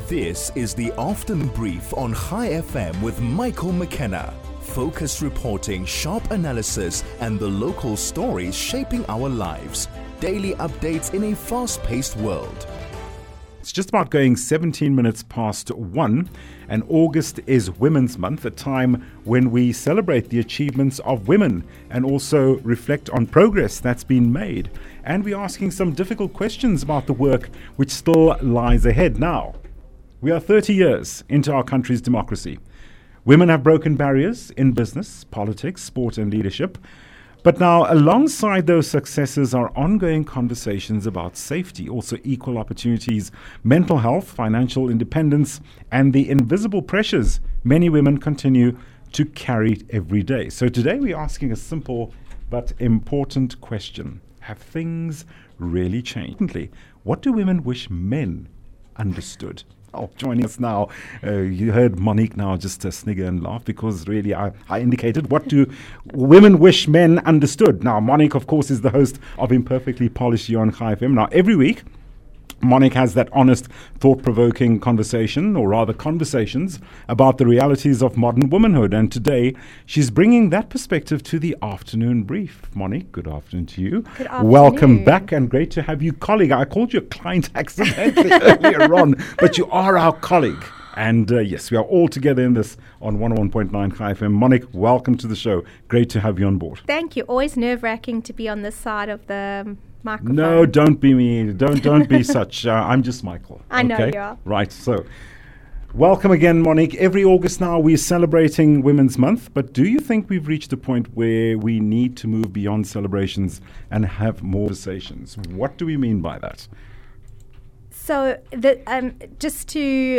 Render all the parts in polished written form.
This is the Afternoon Brief on High FM with Michael McKenna. Focused reporting, sharp analysis, and the local stories shaping our lives. Daily updates in a fast-paced world. It's just about going 17 minutes past 1, and August is Women's Month, a time when we celebrate the achievements of women and also reflect on progress that's been made. And we're asking some difficult questions about the work which still lies ahead. Now, we are 30 years into our country's democracy. Women have broken barriers in business, politics, sport and leadership. But now, alongside those successes are ongoing conversations about safety, also equal opportunities, mental health, financial independence, and the invisible pressures many women continue to carry every day. So today we're asking a simple but important question. Have things really changed? What do women wish men understood? Oh, joining us now, you heard Monique now just snigger and laugh because really I indicated what do women wish men understood. Now, Monique, of course, is the host of Imperfectly Polished here on High FM. Now, every week, Monique has that honest, thought-provoking conversation, or rather conversations, about the realities of modern womanhood. And today, she's bringing that perspective to the afternoon brief. Monique, good afternoon to you. Good afternoon. Welcome back, and great to have you, colleague. I called you a client accidentally earlier on, but you are our colleague. And yes, we are all together in this on 101.9 High FM. Monique, welcome to the show. Great to have you on board. Thank you. Always nerve-wracking to be on this side of the microphone. No, don't be me. Don't be such. I'm just Michael. I know you are. Right. So, welcome again, Monique. Every August now we're celebrating Women's Month. But do you think we've reached a point where we need to move beyond celebrations and have more conversations? What do we mean by that? So, just to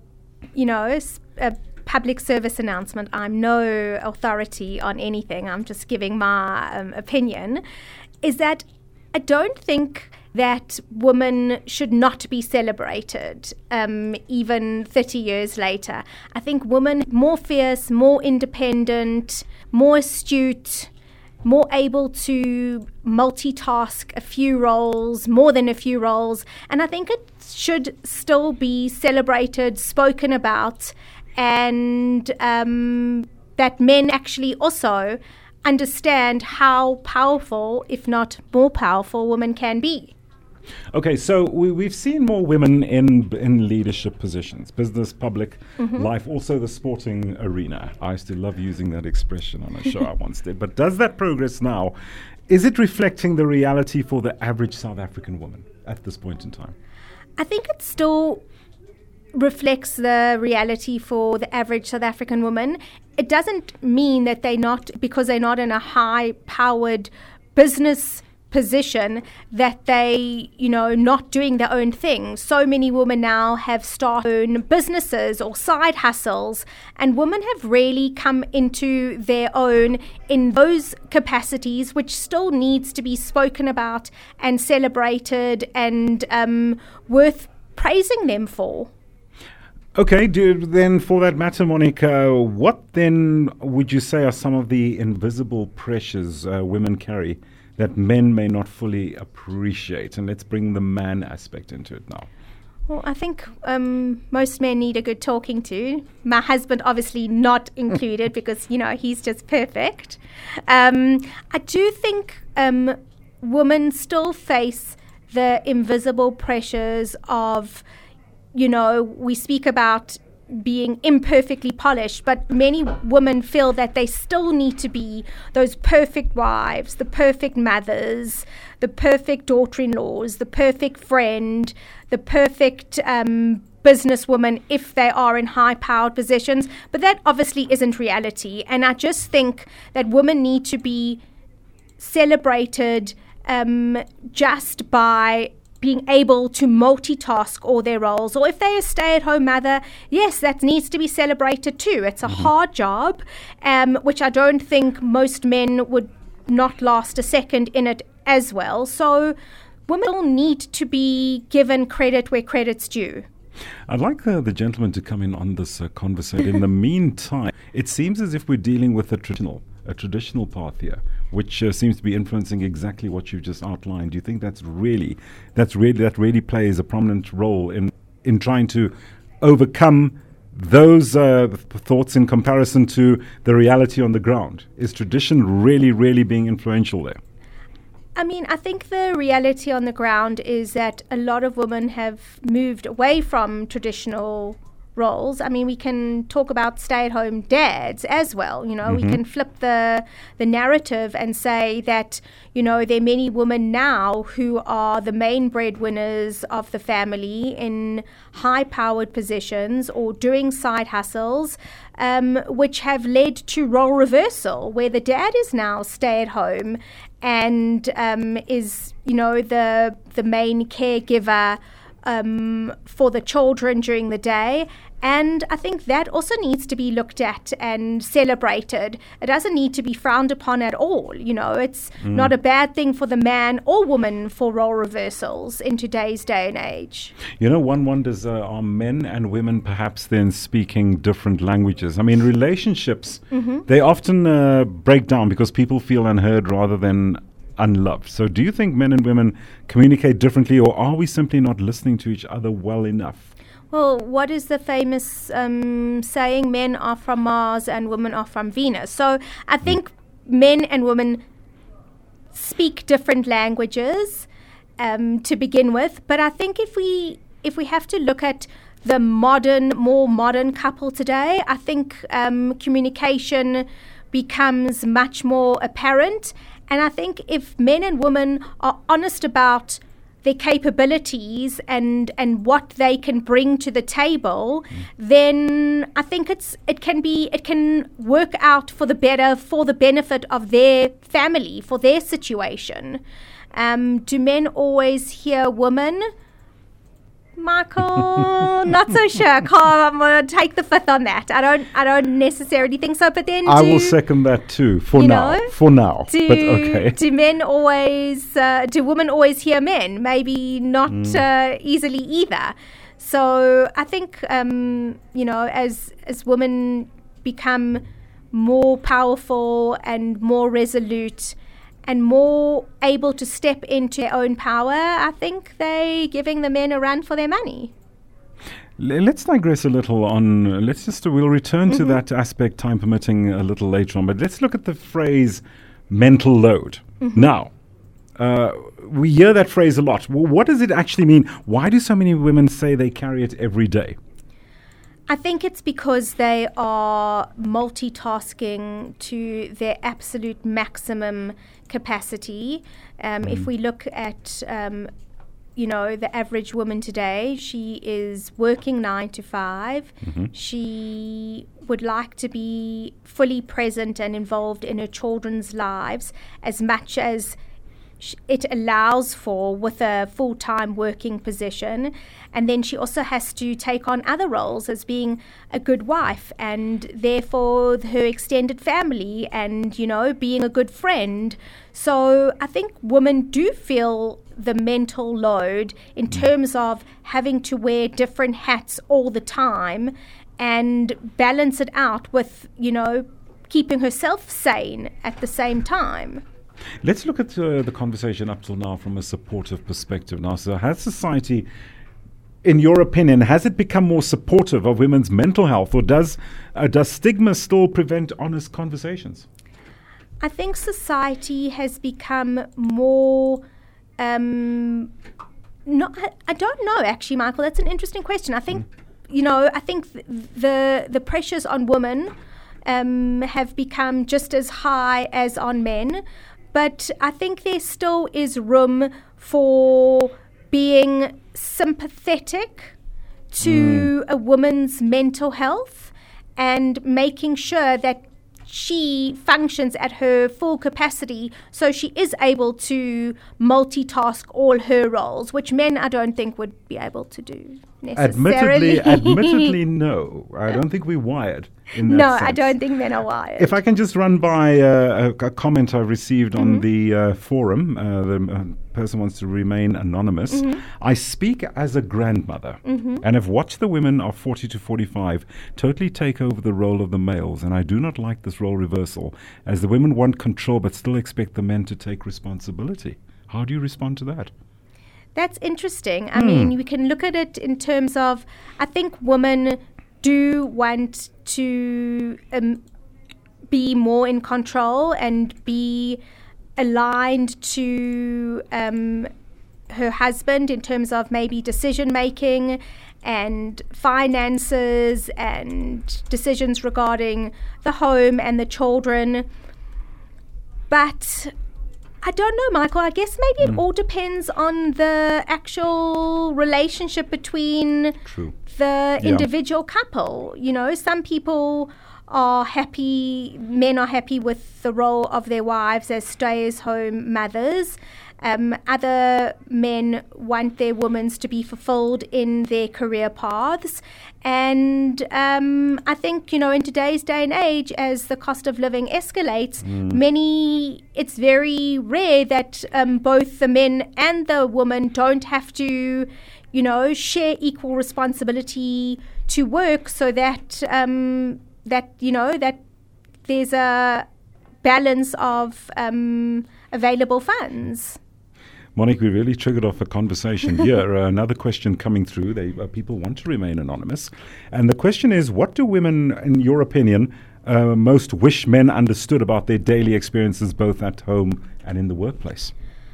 a public service announcement. I'm no authority on anything. I'm just giving my opinion. Is that I don't think that women should not be celebrated, even 30 years later. I think women more fierce, more independent, more astute, more able to multitask a few roles, more than a few roles. And I think it should still be celebrated, spoken about, and that men actually also understand how powerful, if not more powerful, women can be. Okay, so we've seen more women in leadership positions, business, public life, also the sporting arena. I used to love using that expression on a show I once did. But does that progress now, is it reflecting the reality for the average South African woman at this point in time? I think it still reflects the reality for the average South African woman. It doesn't mean that because they're not in a high-powered business position, that they, not doing their own thing. So many women now have started own businesses or side hustles, and women have really come into their own in those capacities, which still needs to be spoken about and celebrated and worth praising them for. Okay, then for that matter, Monica, what then would you say are some of the invisible pressures women carry that men may not fully appreciate? And let's bring the man aspect into it now. Well, I think most men need a good talking to. My husband obviously not included because, he's just perfect. I do think women still face the invisible pressures of, we speak about being imperfectly polished, but many women feel that they still need to be those perfect wives, the perfect mothers, the perfect daughter-in-laws, the perfect friend, the perfect businesswoman if they are in high-powered positions. But that obviously isn't reality. And I just think that women need to be celebrated just by being able to multitask all their roles. Or if they're a stay-at-home mother, yes, that needs to be celebrated too. It's a hard job, which I don't think most men would not last a second in it as well. So women all need to be given credit where credit's due. I'd like the gentleman to come in on this conversation. In the meantime, it seems as if we're dealing with a traditional path here, which seems to be influencing exactly what you've just outlined. Do you think that really plays a prominent role in trying to overcome those thoughts in comparison to the reality on the ground? Is tradition really, really being influential there? I mean, I think the reality on the ground is that a lot of women have moved away from traditional roles. I mean, we can talk about stay-at-home dads as well. You know, we can flip the narrative and say that, you know, there are many women now who are the main breadwinners of the family in high-powered positions or doing side hustles, which have led to role reversal, where the dad is now stay-at-home and is, you know, the main caregiver for the children during the day. And I think that also needs to be looked at and celebrated. It doesn't need to be frowned upon at all. You know, it's not a bad thing for the man or woman for role reversals in today's day and age. You know, one wonders, are men and women perhaps then speaking different languages? I mean, relationships, they often break down because people feel unheard rather than unloved. So do you think men and women communicate differently, or are we simply not listening to each other well enough? Well, what is the famous saying? Men are from Mars and women are from Venus. So I think men and women speak different languages to begin with. But I think if we have to look at the more modern couple today, I think communication becomes much more apparent. And I think if men and women are honest about their capabilities and what they can bring to the table, then I think it can work out for the better, for the benefit of their family, for their situation. Do men always hear women? Michael, not so sure. I'm going to take the fifth on that. I don't necessarily think so. But then I will second that too. For now, but okay. Do men always? Do women always hear men? Maybe not easily either. So I think you know, as women become more powerful and more resolute and more able to step into their own power, I think they're giving the men a run for their money. Let's digress a little on, we'll return to that aspect, time permitting, a little later on, but let's look at the phrase mental load. Now, we hear that phrase a lot. Well, what does it actually mean? Why do so many women say they carry it every day? I think it's because they are multitasking to their absolute maximum capacity. If we look at, you know, the average woman today, she is working 9 to 5. She would like to be fully present and involved in her children's lives as much as it allows for with a full-time working position. And then she also has to take on other roles as being a good wife and therefore her extended family and, you know, being a good friend. So I think women do feel the mental load in terms of having to wear different hats all the time and balance it out with, you know, keeping herself sane at the same time. Let's look at the conversation up till now from a supportive perspective. Now, so has society, in your opinion, has it become more supportive of women's mental health, or does stigma still prevent honest conversations? I think society has become more. I don't know, actually, Michael. That's an interesting question. I think, you know, I think the pressures on women have become just as high as on men. But I think there still is room for being sympathetic to a woman's mental health and making sure that she functions at her full capacity so she is able to multitask all her roles, which men I don't think would be able to do necessarily. Admittedly, no. I don't think we're wired in that sense. I don't think men are wired. If I can just run by a comment I received on the forum, the person wants to remain anonymous. I speak as a grandmother and have watched the women of 40 to 45 totally take over the role of the males, and I do not like this role reversal, as the women want control but still expect the men to take responsibility. How do you respond to that? That's interesting. I mean, we can look at it in terms of, I think women do want to be more in control and be aligned to her husband in terms of maybe decision making and finances and decisions regarding the home and the children. But I don't know, Michael. I guess maybe it all depends on the actual relationship between the individual couple. You know, some people are happy, men are happy with the role of their wives as stay-at-home mothers. Other men want their women to be fulfilled in their career paths. And I think, you know, in today's day and age, as the cost of living escalates, it's very rare that both the men and the woman don't have to, you know, share equal responsibility to work, so that that there's a balance of available funds. Monique, we really triggered off a conversation here. Another question coming through. People want to remain anonymous. And the question is, what do women, in your opinion, most wish men understood about their daily experiences, both at home and in the workplace?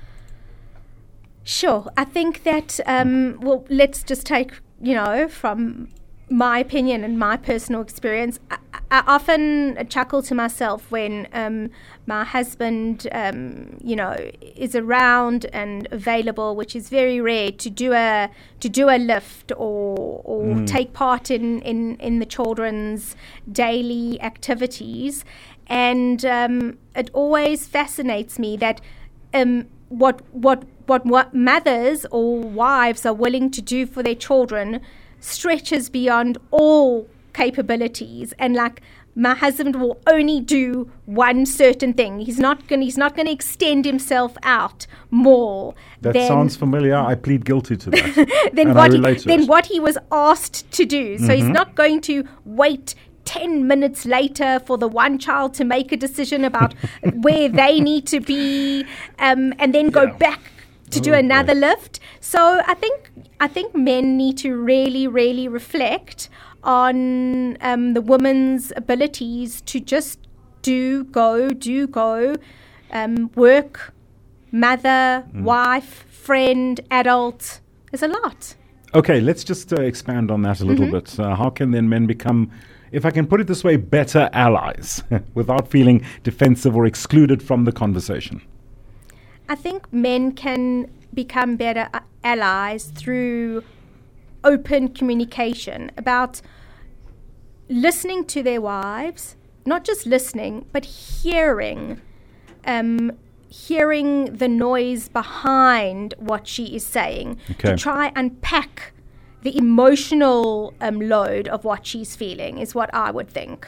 Sure. I think that, well, let's just take, you know, from my opinion and my personal experience. I often chuckle to myself when my husband, you know, is around and available, which is very rare, to do a lift or take part in the children's daily activities, and it always fascinates me that what mothers or wives are willing to do for their children stretches beyond all capabilities. And like, my husband will only do one certain thing. He's not going to extend himself out more. That sounds familiar. I plead guilty to that. than what he was asked to do. So he's not going to wait 10 minutes later for the one child to make a decision about where they need to be, and then go back to do another lift. So I think men need to really, really reflect on the woman's abilities to just do go, work, mother, wife, friend, adult. There's a lot. Okay, let's just expand on that a little bit. How can then men become, if I can put it this way, better allies without feeling defensive or excluded from the conversation? I think men can become better allies through open communication, about listening to their wives, not just listening, but hearing the noise behind what she is saying, to try unpack the emotional load of what she's feeling, is what I would think.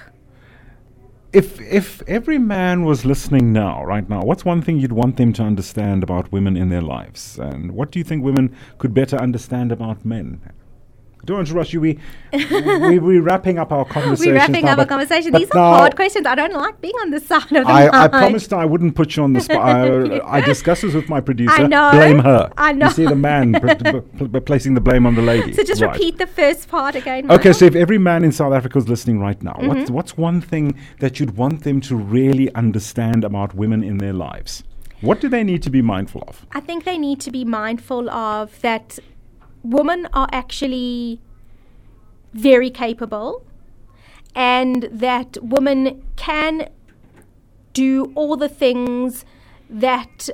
If every man was listening right now, what's one thing you'd want them to understand about women in their lives? And what do you think women could better understand about men? I don't want to rush you. We're wrapping up our conversation. These are hard questions. I don't like being on this side of the line. I promised I wouldn't put you on the spot. I discussed this with my producer. I know. Blame her. I know. You see the man placing the blame on the lady. So just repeat the first part again. Okay, so if every man in South Africa is listening right now, what's one thing that you'd want them to really understand about women in their lives? What do they need to be mindful of? I think they need to be mindful of that women are actually very capable, and that women can do all the things that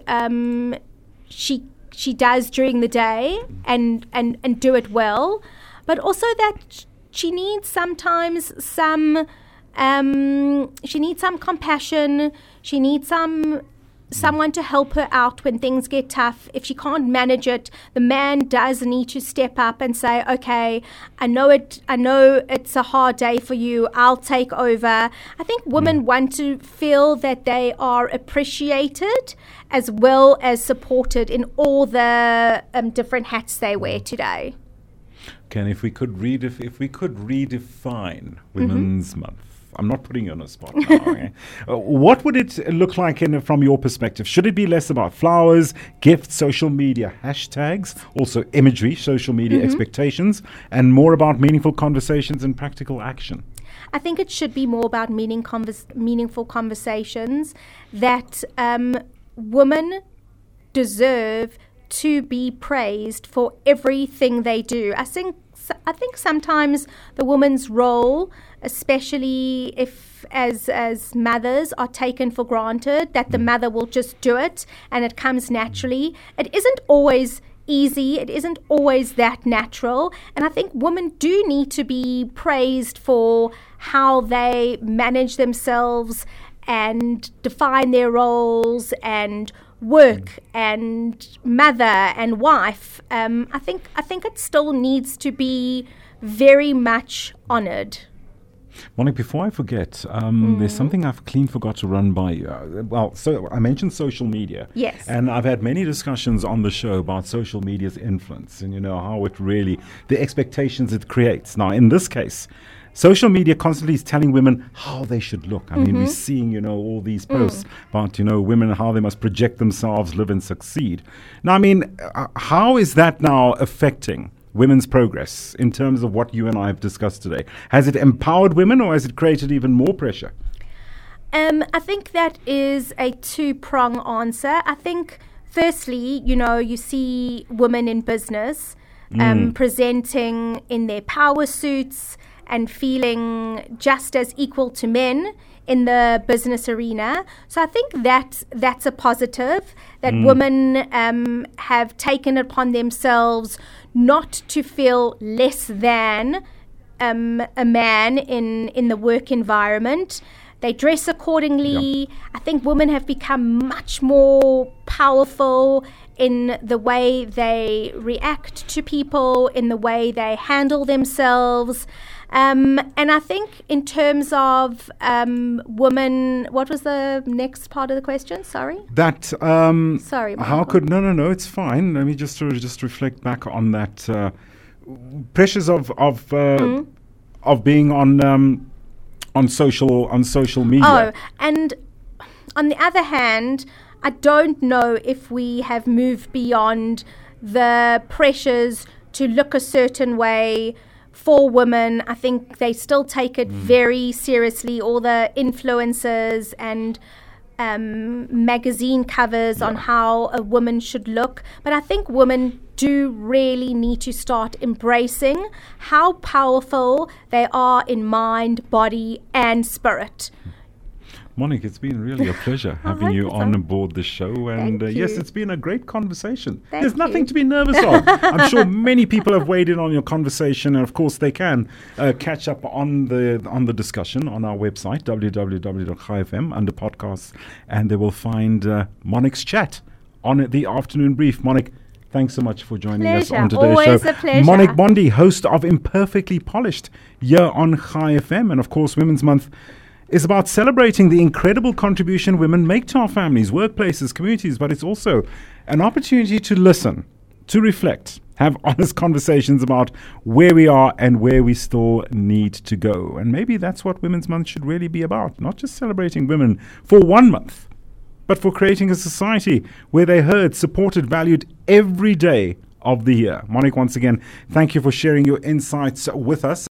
she does during the day and do it well, but also that she needs sometimes some compassion. She needs someone to help her out when things get tough. If she can't manage it, the man does need to step up and say, okay, I know it's a hard day for you, I'll take over. I think women want to feel that they are appreciated as well as supported in all the different hats they wear today. Okay, and if we could redefine Women's Month, I'm not putting you on a spot now. Okay? What would it look like from your perspective? Should it be less about flowers, gifts, social media hashtags, also imagery, social media expectations, and more about meaningful conversations and practical action? I think it should be more about meaningful conversations that women deserve to be praised for everything they do. I think sometimes the woman's role, especially if as mothers, are taken for granted, that the mother will just do it and it comes naturally. It isn't always easy. It isn't always that natural. And I think women do need to be praised for how they manage themselves and define their roles and work and mother and wife. I think it still needs to be very much honoured. Monique, before I forget, there's something I've clean forgot to run by you. So I mentioned social media. Yes. And I've had many discussions on the show about social media's influence and, how it really, the expectations it creates. Now, in this case, social media constantly is telling women how they should look. I mean, we're seeing, all these posts about, women, how they must project themselves, live and succeed. Now, I mean, how is that now affecting women's progress in terms of what you and I have discussed today? Has it empowered women or has it created even more pressure? I think that is a two-prong answer. I think, firstly, you see women in business presenting in their power suits and feeling just as equal to men in the business arena. So I think that's a positive, that women have taken it upon themselves not to feel less than a man in the work environment. They dress accordingly. I think women have become much more powerful in the way they react to people, in the way they handle themselves. And I think in terms of women, what was the next part of the question? Sorry? That, Sorry, Michael. how could, no, it's fine. Let me just reflect back on that. Pressures of being on social media. Oh, and on the other hand, I don't know if we have moved beyond the pressures to look a certain way for women. I think they still take it very seriously, all the influencers and magazine covers on how a woman should look. But I think women do really need to start embracing how powerful they are in mind, body and spirit. Monique, it's been really a pleasure having you on board the show. And yes, it's been a great conversation. There's nothing to be nervous of. I'm sure many people have weighed in on your conversation. And of course, they can catch up on the discussion on our website, www.chaifm, under podcasts. And they will find Monique's chat on the afternoon brief. Monique, thanks so much for joining us on today's Always show. A pleasure. Monique Bondi, host of Imperfectly Polished, here on Chai FM. And of course, Women's Month is about celebrating the incredible contribution women make to our families, workplaces, communities, but it's also an opportunity to listen, to reflect, have honest conversations about where we are and where we still need to go. And maybe that's what Women's Month should really be about, not just celebrating women for 1 month, but for creating a society where they're heard, supported, valued every day of the year. Monique, once again, thank you for sharing your insights with us.